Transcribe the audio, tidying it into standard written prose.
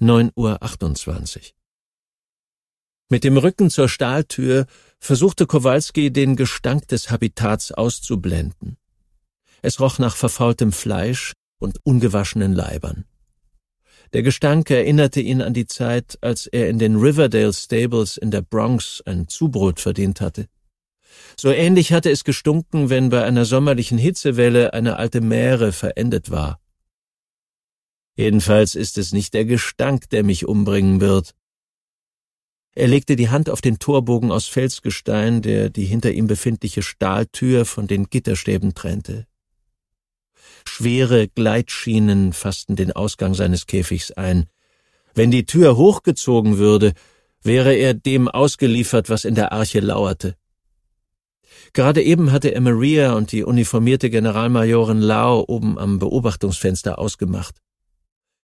9:28 Uhr. Mit dem Rücken zur Stahltür versuchte Kowalski, den Gestank des Habitats auszublenden. Es roch nach verfaultem Fleisch und ungewaschenen Leibern. Der Gestank erinnerte ihn an die Zeit, als er in den Riverdale Stables in der Bronx ein Zubrot verdient hatte. So ähnlich hatte es gestunken, wenn bei einer sommerlichen Hitzewelle eine alte Mähre verendet war. Jedenfalls ist es nicht der Gestank, der mich umbringen wird. Er legte die Hand auf den Torbogen aus Felsgestein, der die hinter ihm befindliche Stahltür von den Gitterstäben trennte. Schwere Gleitschienen fassten den Ausgang seines Käfigs ein. Wenn die Tür hochgezogen würde, wäre er dem ausgeliefert, was in der Arche lauerte. Gerade eben hatte er Maria und die uniformierte Generalmajorin Lau oben am Beobachtungsfenster ausgemacht.